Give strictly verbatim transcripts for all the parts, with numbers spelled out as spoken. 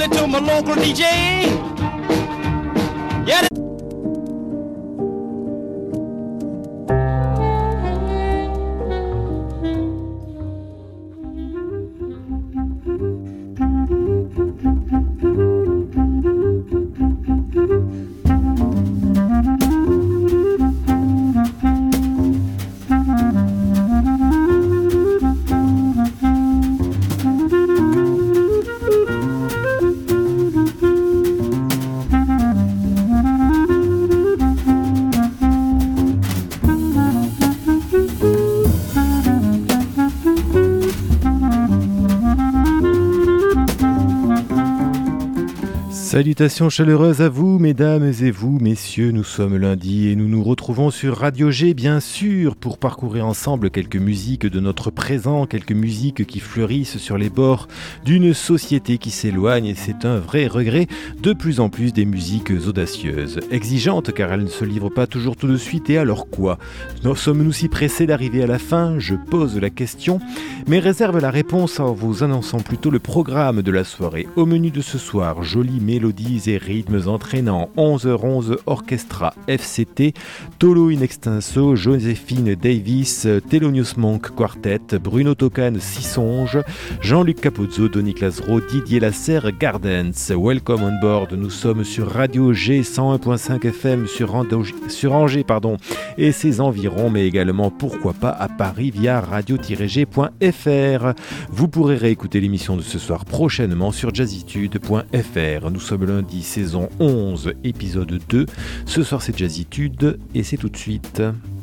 it to my local D J. Yeah. Salutations chaleureuses à vous, mesdames et vous, messieurs, nous sommes lundi et nous nous retrouvons sur Radio G, bien sûr, pour parcourir ensemble quelques musiques de notre présent, quelques musiques qui fleurissent sur les bords d'une société qui s'éloigne, et c'est un vrai regret, de plus en plus des musiques audacieuses, exigeantes car elles ne se livrent pas toujours tout de suite, et alors quoi ? Sommes-nous si pressés d'arriver à la fin ? Je pose la question, mais réserve la réponse en vous annonçant plutôt le programme de la soirée. Au menu de ce soir, jolie mélodie et rythmes entraînants, onze heures onze Orchestra F C T, Tolo in Extenso, Joséphine Davis, Thelonious Monk Quartet, Bruno Tocan Sissonge, Jean-Luc Capozzo, Doniclas Rowe, Didier Lasserre, Gardens. Welcome on board, nous sommes sur Radio G cent un virgule cinq F M sur, Ando- sur Angers pardon, et ses environs, mais également pourquoi pas à Paris via radio tiret g point f r. Vous pourrez réécouter l'émission de ce soir prochainement sur jazzitude point f r. Nous sommes lundi, saison onze, épisode deux. Ce soir, c'est Jazzitude et c'est tout de suite.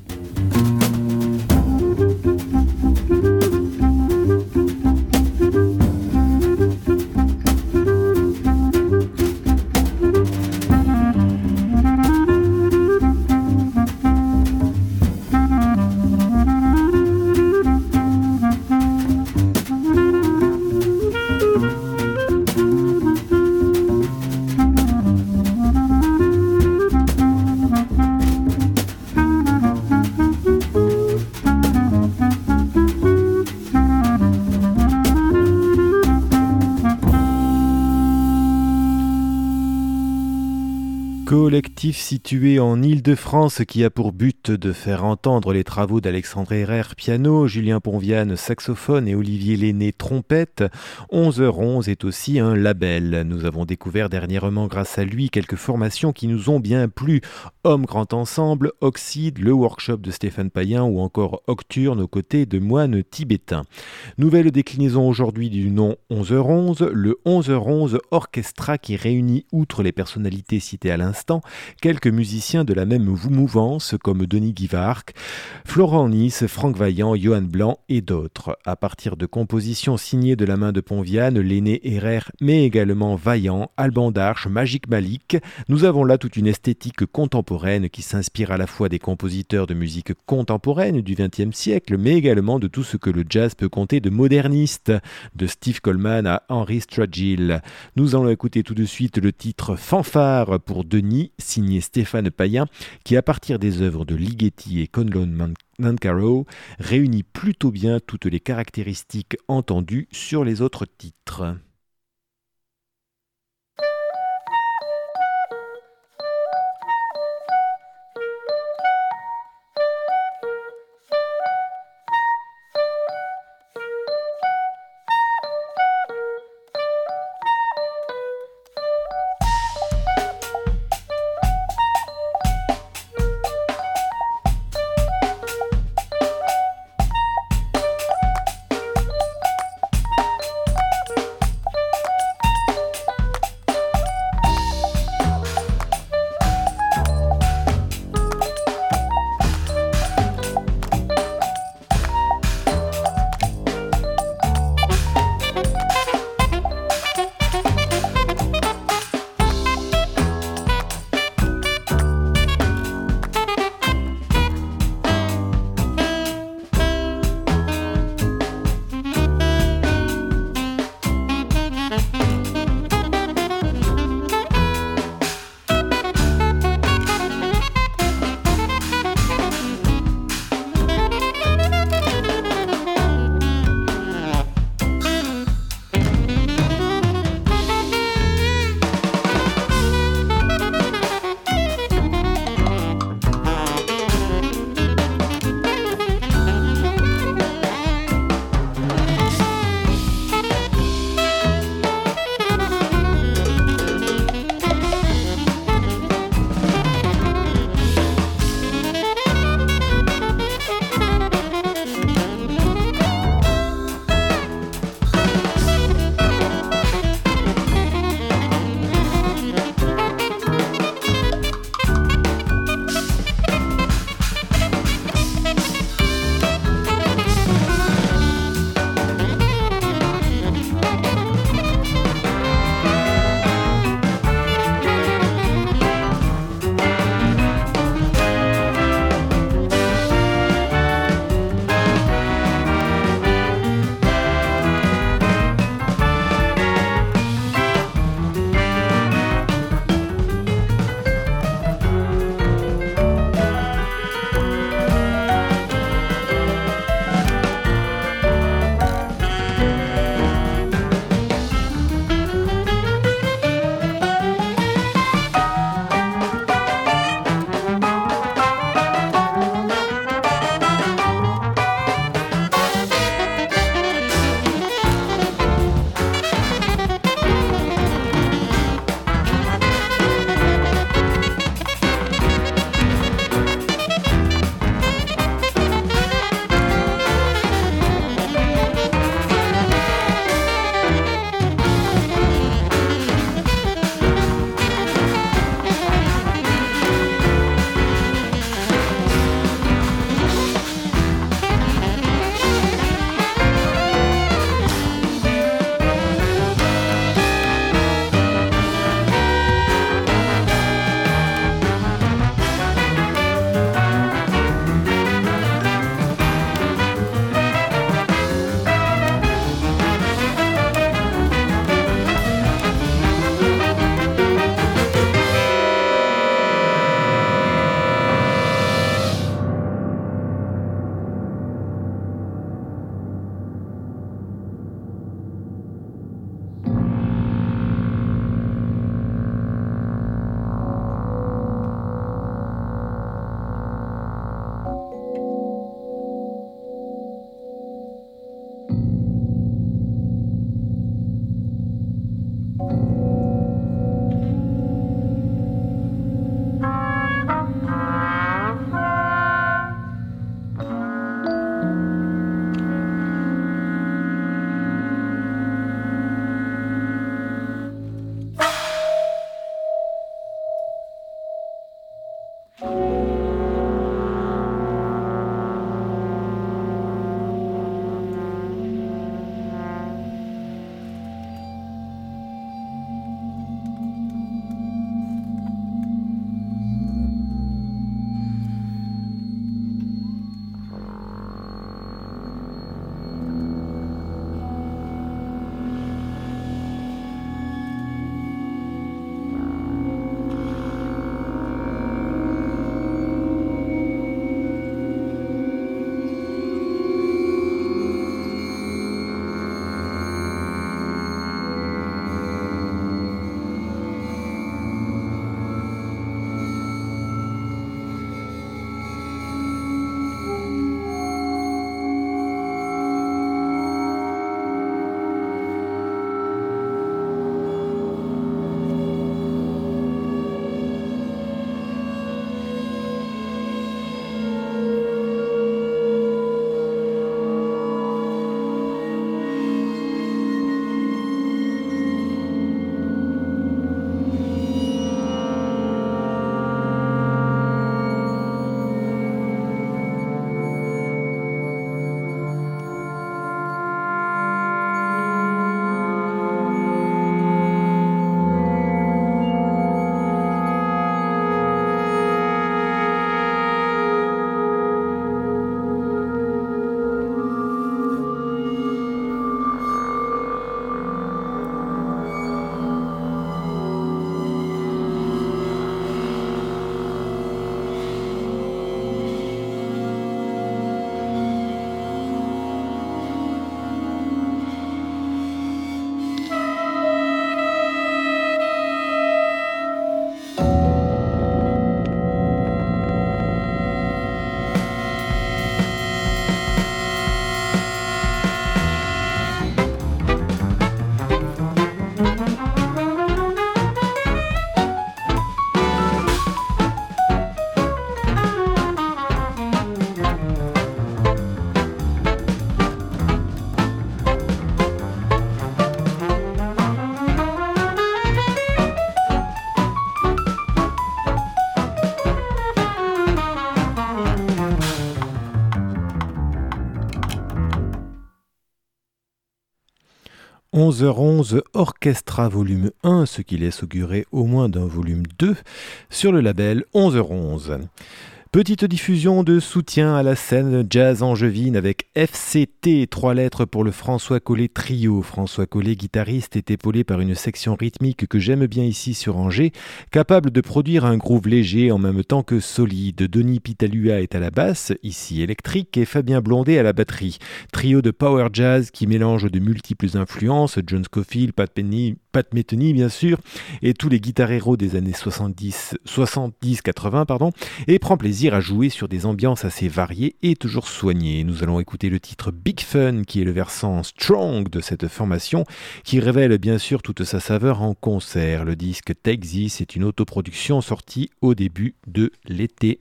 Collectif situé en Île-de-France qui a pour but de faire entendre les travaux d'Alexandre Herrère piano, Julien Ponviane saxophone et Olivier Lenné trompette. onze heures onze est aussi un label. Nous avons découvert dernièrement grâce à lui quelques formations qui nous ont bien plu. Homme Grand Ensemble, Oxyde, le workshop de Stéphane Payen ou encore Octurne aux côtés de Moines Tibétains. Nouvelle déclinaison aujourd'hui du nom onze heures onze, le onze heures onze Orchestra qui réunit, outre les personnalités citées à l'instant, quelques musiciens de la même mouvance comme Denis Guivarc, Florent Nice, Franck Vaillant, Johan Blanc et d'autres. À partir de compositions signées de la main de Ponviane, Lenné, Herrère, mais également Vaillant, Alban Darche, Magic Malik, nous avons là toute une esthétique contemporaine qui s'inspire à la fois des compositeurs de musique contemporaine du vingtième siècle, mais également de tout ce que le jazz peut compter de moderniste, de Steve Coleman à Henry Stragill. Nous allons écouter tout de suite le titre Fanfare pour Denis, signé Stéphane Payen, qui à partir des œuvres de Ligeti et Conlon Nancarrow réunit plutôt bien toutes les caractéristiques entendues sur les autres titres. onze heures onze, Orchestra volume un, ce qui laisse augurer au moins d'un volume deux, sur le label onze heures onze. Petite diffusion de soutien à la scène jazz angevine avec F C T, trois lettres pour le François Collet Trio. François Collet, guitariste, est épaulé par une section rythmique que j'aime bien ici sur Angers, capable de produire un groove léger en même temps que solide. Denis Pitalua est à la basse, ici électrique, et Fabien Blondet à la batterie. Trio de power jazz qui mélange de multiples influences, John Scofield, Pat Penny, Pat Metheny bien sûr, et tous les guitareros des années soixante-dix quatre-vingts, pardon, et prend plaisir à jouer sur des ambiances assez variées et toujours soignées. Nous allons écouter le titre Big Fun, qui est le versant strong de cette formation, qui révèle bien sûr toute sa saveur en concert. Le disque Take This est une autoproduction sortie au début de l'été.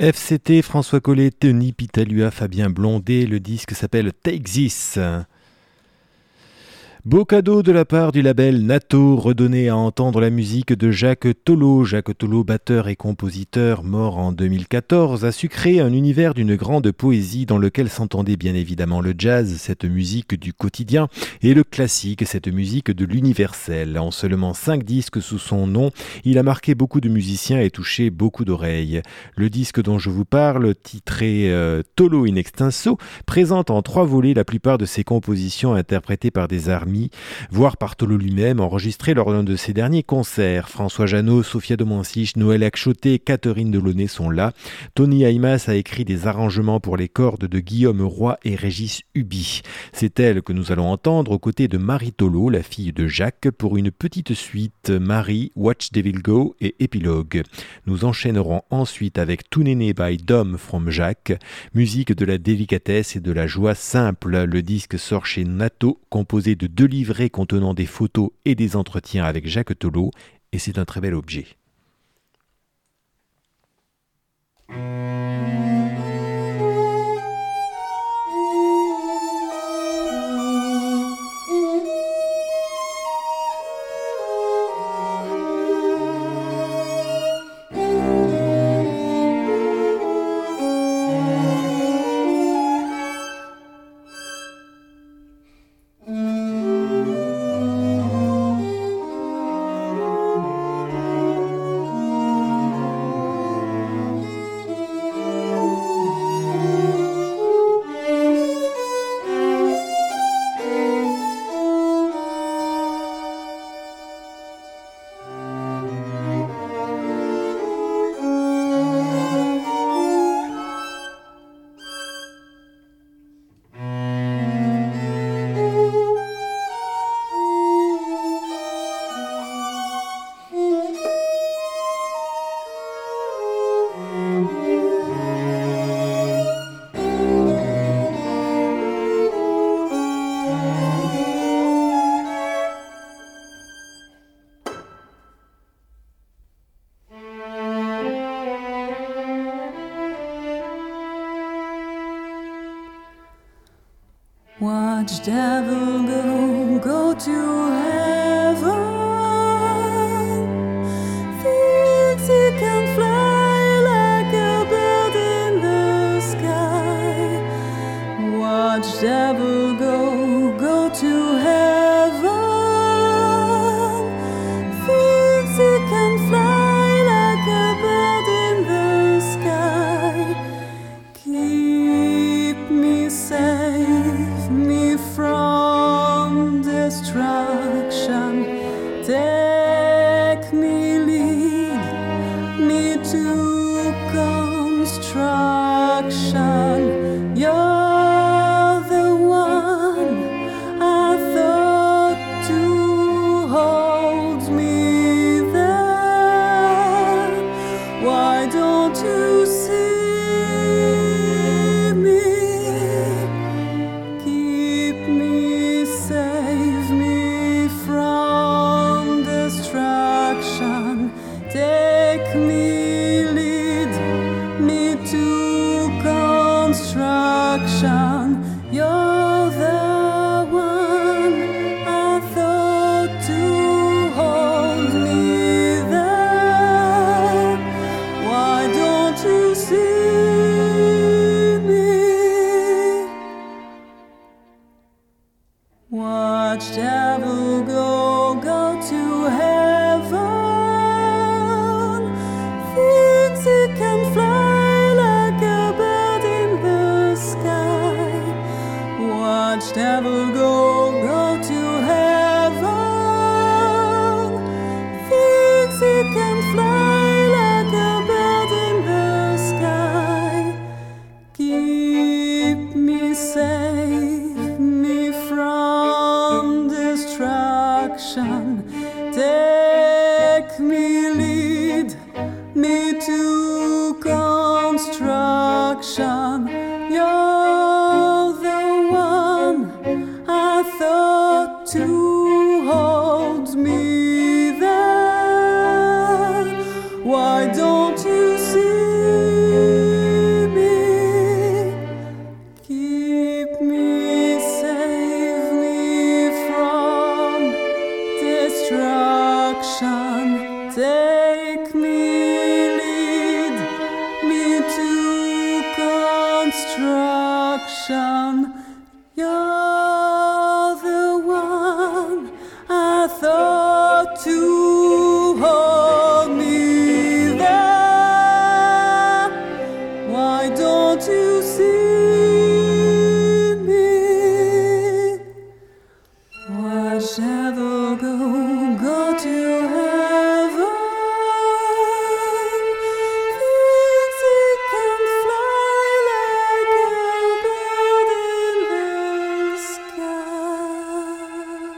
F C T, François Collet, Tony Pitalua, Fabien Blondet, le disque s'appelle Take This. Beau cadeau de la part du label Nato, redonné à entendre la musique de Jacques Tolo. Jacques Tolo, batteur et compositeur, mort en deux mille quatorze, a su créer un univers d'une grande poésie dans lequel s'entendait bien évidemment le jazz, cette musique du quotidien, et le classique, cette musique de l'universel. En seulement cinq disques sous son nom, il a marqué beaucoup de musiciens et touché beaucoup d'oreilles. Le disque dont je vous parle, titré euh, Tolo in extenso, présente en trois volets la plupart de ses compositions interprétées par des armies, voire par Tolo lui-même, enregistré lors d'un de ses derniers concerts. François Jeannot, Sophia Domansich, Noël Akchoté, Catherine Delaunay sont là. Tony Haymas a écrit des arrangements pour les cordes de Guillaume Roy et Régis Huby. C'est elle que nous allons entendre aux côtés de Marie Tolo, la fille de Jacques, pour une petite suite Marie, Watch Devil Go et Épilogue. Nous enchaînerons ensuite avec Tout Néné by Dom from Jacques, musique de la délicatesse et de la joie simple. Le disque sort chez Nato, composé de deux livrets contenant des photos et des entretiens avec Jacques Tolo, et c'est un très bel objet. Watch devil go, go to heaven. Thinks he can fly like a bird in the sky. Watch devil go, go to heaven. Thinks he can fly like a bird in the sky. Keep me safe, me from destruction. Take me, lead me to construction. You're the one I thought to hold me there. Why don't you see me? Keep me, save me from destruction. Take me, lead me to construction. You're the one I thought to hold me there. Why don't you see me? Watch devil go, go to heaven. Thinks he can fly like a bird in the sky. Watch devil go, go to heaven. Thinks he can fly like a bird in the sky. Keep me, save me from destruction. Take me, lead me to construction. You're the one I thought to hold me there. Why don't you see instruction. You're the one I thought to hold me there. Why don't you see me? Whichever go, go to heaven. Things it can fly like a bird in the sky.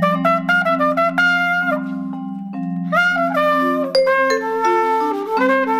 Thank you.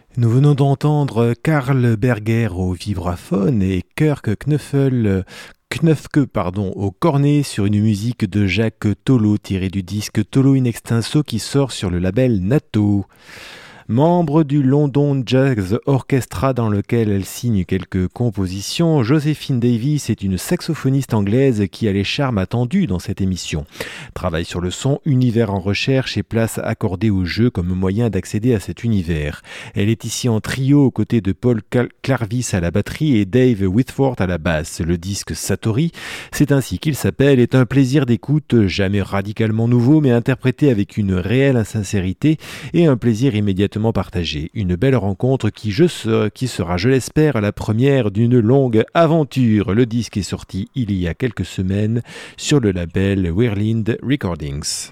Nous venons d'entendre Karl Berger au vibraphone et Kirk Knuffel, Knöpfke pardon, au cornet sur une musique de Jacques Tolo tirée du disque Tolo in Extenso qui sort sur le label Nato. Membre du London Jazz Orchestra dans lequel elle signe quelques compositions, Joséphine Davis est une saxophoniste anglaise qui a les charmes attendus dans cette émission. Travaille sur le son, univers en recherche et place accordée au jeu comme moyen d'accéder à cet univers. Elle est ici en trio aux côtés de Paul Clarvis à la batterie et Dave Whitford à la basse. Le disque Satori, c'est ainsi qu'il s'appelle, est un plaisir d'écoute jamais radicalement nouveau mais interprété avec une réelle sincérité et un plaisir immédiatement partagé. Une belle rencontre qui, je serai, qui sera, je l'espère, la première d'une longue aventure. Le disque est sorti il y a quelques semaines sur le label Whirlwind Recordings.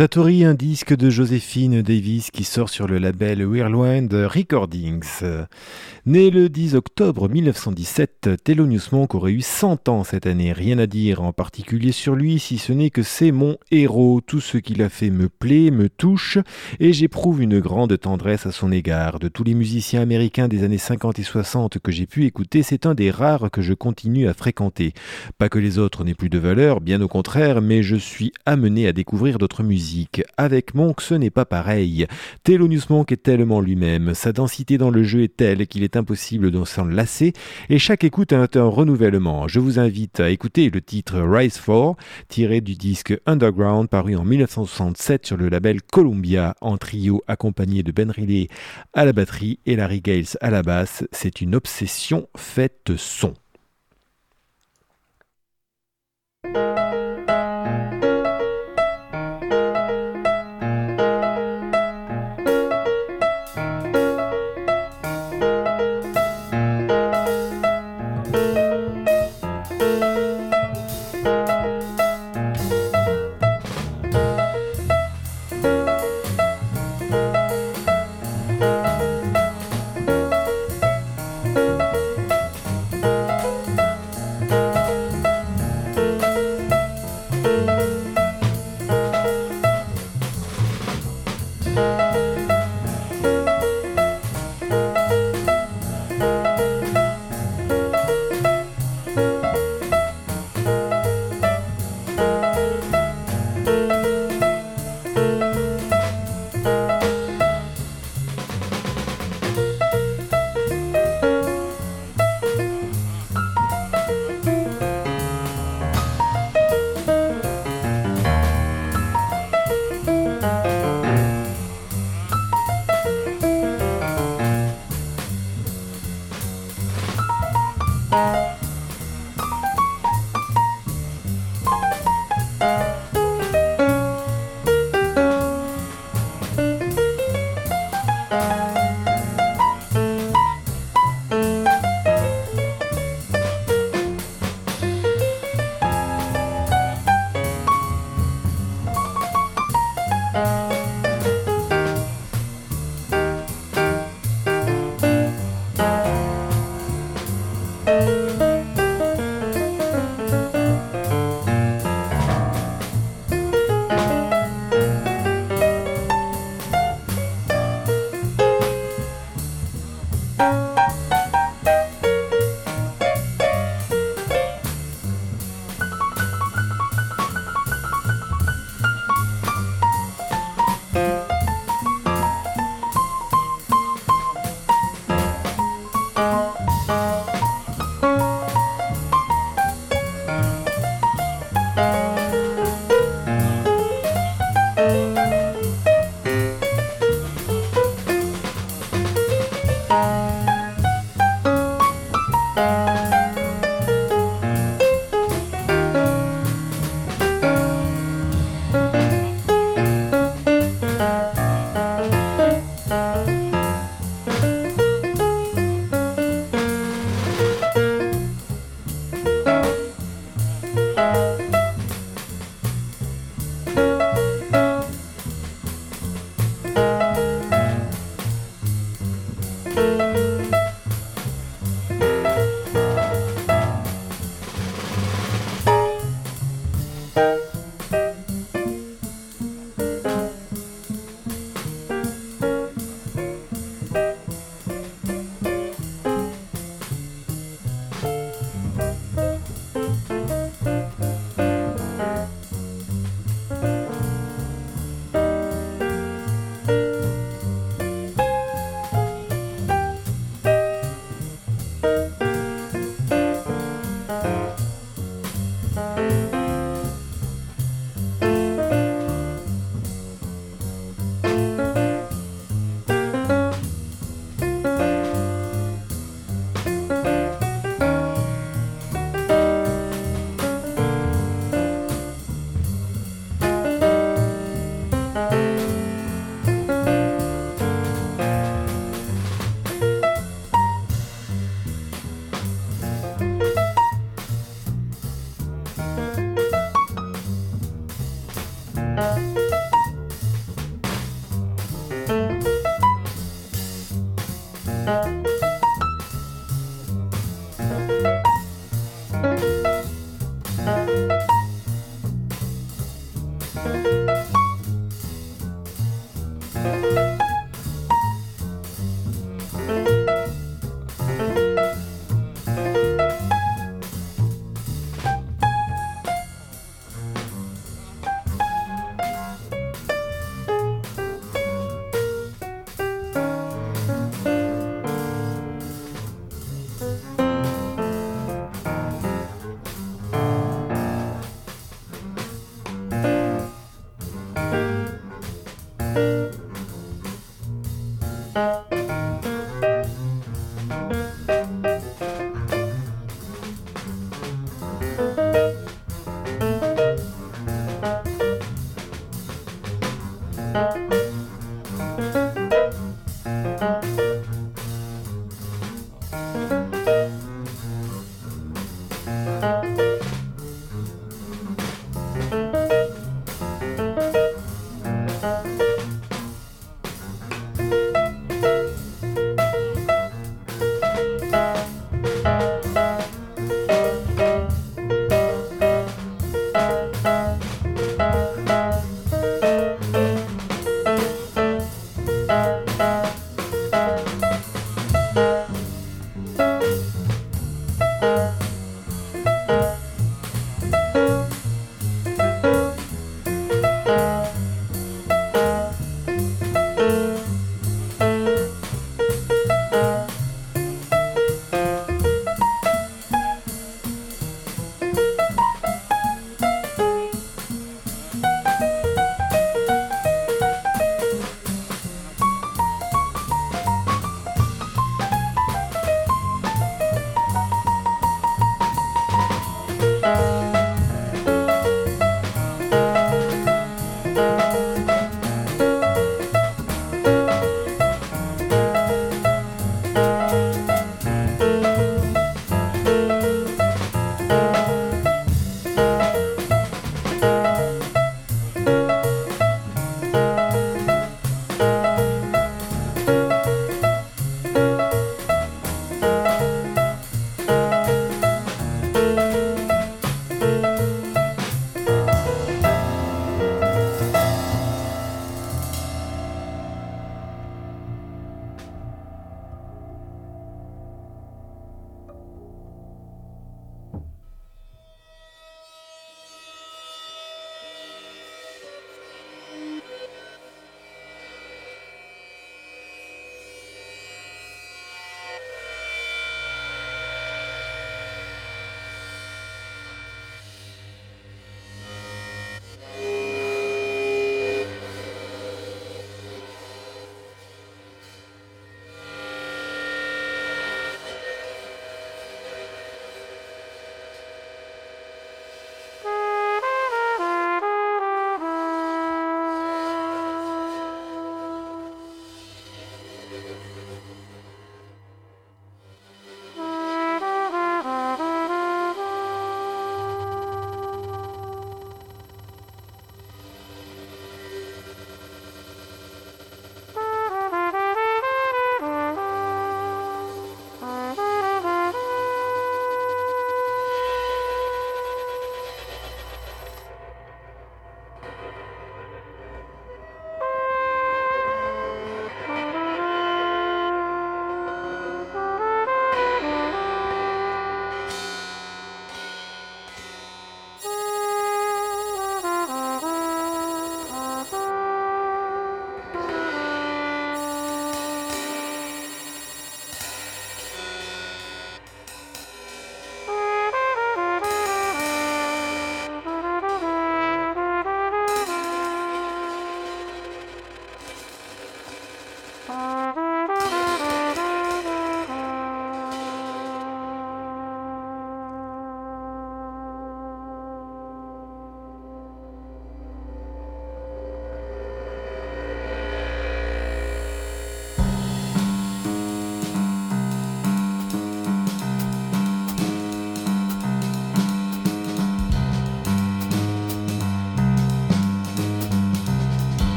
Satori, un disque de Joséphine Davis qui sort sur le label Whirlwind Recordings. Né le dix octobre mille neuf cent dix-sept, Thelonious Monk aurait eu cent ans cette année. Rien à dire en particulier sur lui, si ce n'est que c'est mon héros. Tout ce qu'il a fait me plaît, me touche, et j'éprouve une grande tendresse à son égard. De tous les musiciens américains des années cinquante et soixante que j'ai pu écouter, c'est un des rares que je continue à fréquenter. Pas que les autres n'aient plus de valeur, bien au contraire, mais je suis amené à découvrir d'autres musiques. Avec Monk, ce n'est pas pareil. Thelonious Monk est tellement lui-même. Sa densité dans le jeu est telle qu'il est impossible de s'en lasser et chaque écoute est un renouvellement. Je vous invite à écouter le titre Rise four, tiré du disque Underground paru en mille neuf cent soixante-sept sur le label Columbia, en trio accompagné de Ben Riley à la batterie et Larry Gales à la basse. C'est une obsession faite son.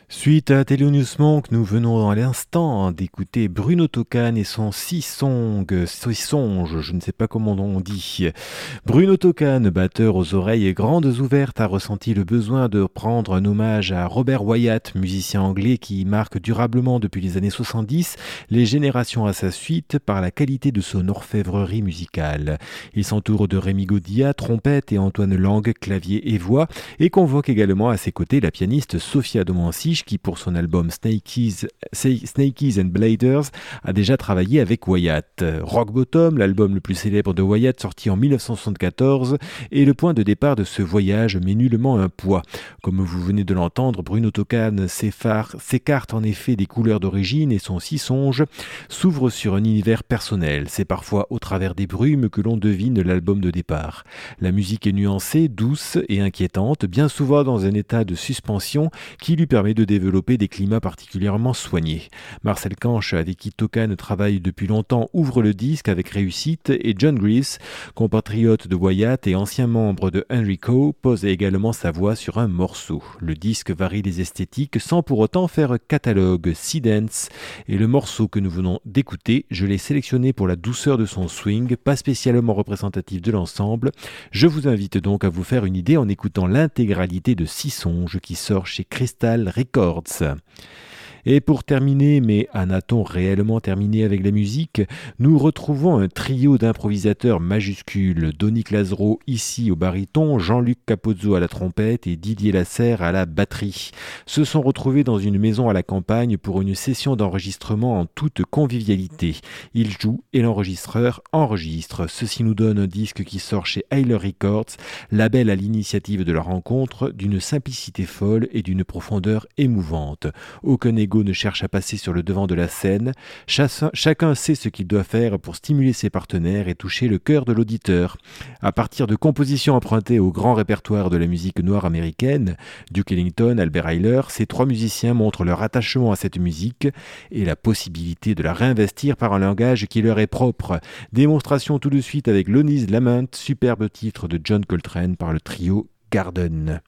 Suite à Thelonious Monk, nous venons à l'instant d'écouter Bruno Tokhan et son Sisong, Sisonge, je ne sais pas comment on dit. Bruno Tokhan, batteur aux oreilles grandes ouvertes, a ressenti le besoin de prendre un hommage à Robert Wyatt, musicien anglais qui marque durablement depuis les années soixante-dix les générations à sa suite par la qualité de son orfèvrerie musicale. Il s'entoure de Rémi Gaudia, trompette, et Antoine Lang, clavier et voix, et convoque également à ses côtés la pianiste Sophia Domancy, qui pour son album Snakies, Snakies and Bladers a déjà travaillé avec Wyatt. Rock Bottom, l'album le plus célèbre de Wyatt, sorti en dix-neuf cent soixante-quatorze, est le point de départ de ce voyage, mais nullement un poids. Comme vous venez de l'entendre, Bruno Tokhan s'écarte en effet des couleurs d'origine et son Sisonge s'ouvre sur un univers personnel. C'est parfois au travers des brumes que l'on devine l'album de départ. La musique est nuancée, douce et inquiétante, bien souvent dans un état de suspension qui lui permet de développer des climats particulièrement soignés. Marcel Canche, avec qui Tokhan travaille depuis longtemps, ouvre le disque avec réussite, et John Grease, compatriote de Wyatt et ancien membre de Enrico, pose également sa voix sur un morceau. Le disque varie les esthétiques sans pour autant faire catalogue. Sea Dance et le morceau que nous venons d'écouter, je l'ai sélectionné pour la douceur de son swing, pas spécialement représentatif de l'ensemble. Je vous invite donc à vous faire une idée en écoutant l'intégralité de Sisonge qui sort chez Crystal Records. Et pour terminer, mais en a-t-on réellement terminé avec la musique, nous retrouvons un trio d'improvisateurs majuscules, Donick Lazero ici au baryton, Jean-Luc Capozzo à la trompette et Didier Lasserre à la batterie. Se sont retrouvés dans une maison à la campagne pour une session d'enregistrement en toute convivialité. Ils jouent et l'enregistreur enregistre. Ceci nous donne un disque qui sort chez Heiler Records, label à l'initiative de la rencontre, d'une simplicité folle et d'une profondeur émouvante. Aucun égo ne cherche à passer sur le devant de la scène. Chacun sait ce qu'il doit faire pour stimuler ses partenaires et toucher le cœur de l'auditeur. À partir de compositions empruntées au grand répertoire de la musique noire américaine, Duke Ellington, Albert Ayler, ces trois musiciens montrent leur attachement à cette musique et la possibilité de la réinvestir par un langage qui leur est propre. Démonstration tout de suite avec Lonnie's Lament, superbe titre de John Coltrane par le trio Garden.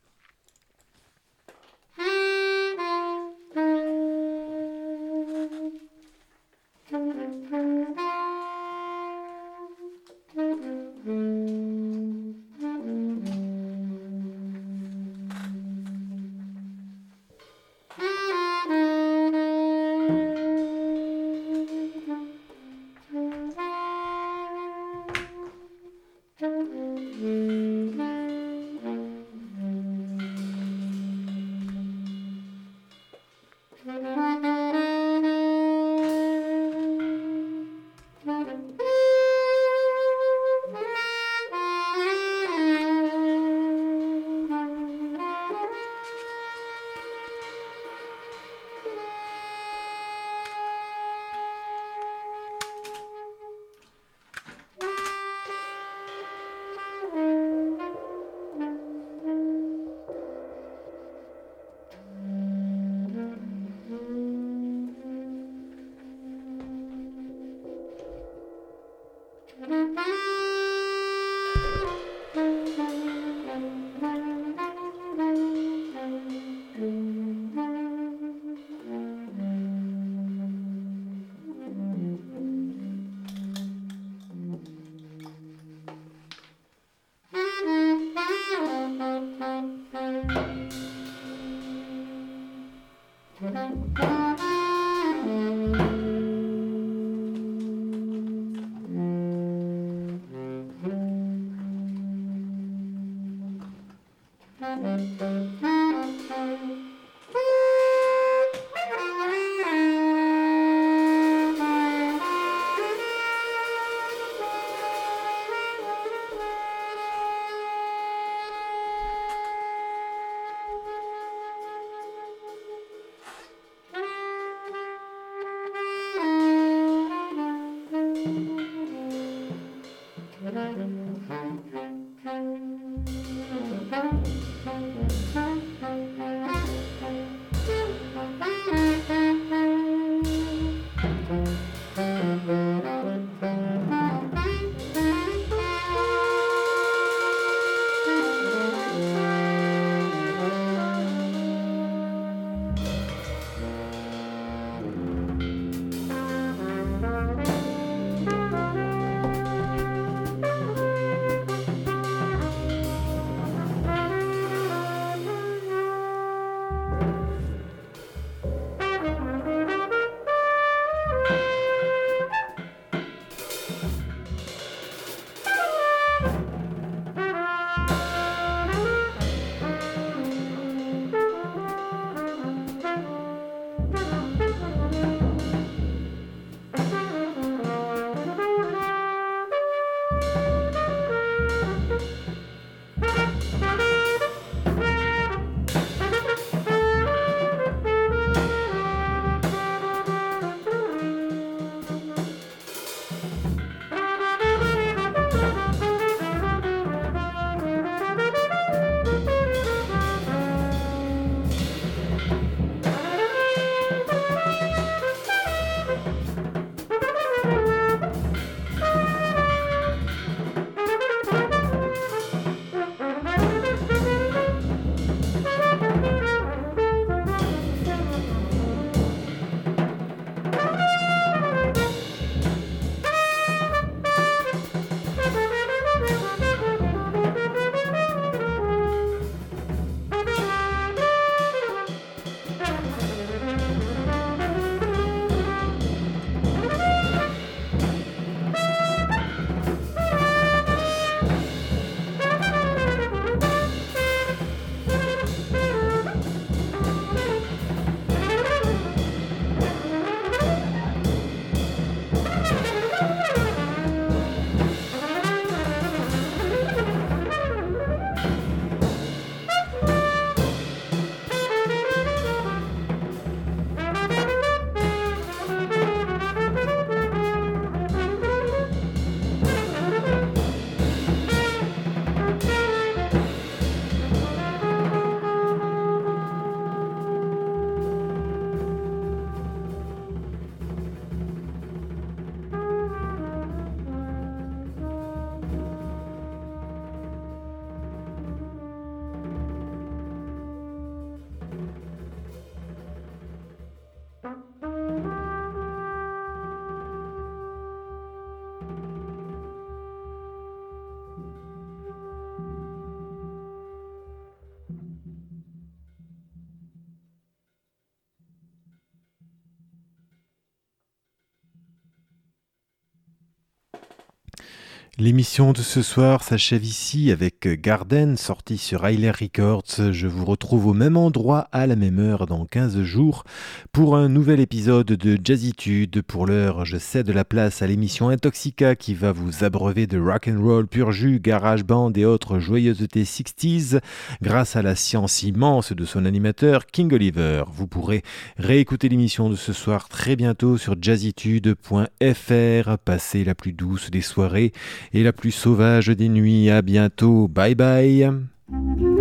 L'émission de ce soir s'achève ici avec Garden, sorti sur Hyler Records. Je vous retrouve au même endroit à la même heure dans quinze jours pour un nouvel épisode de Jazzitude. Pour l'heure, je cède la place à l'émission Intoxica qui va vous abreuver de rock'n'roll pur jus, garage band et autres joyeusetés sixties grâce à la science immense de son animateur King Oliver. Vous pourrez réécouter l'émission de ce soir très bientôt sur jazzitude point f r. Passez la plus douce des soirées et la plus sauvage des nuits. À bientôt. Bye bye.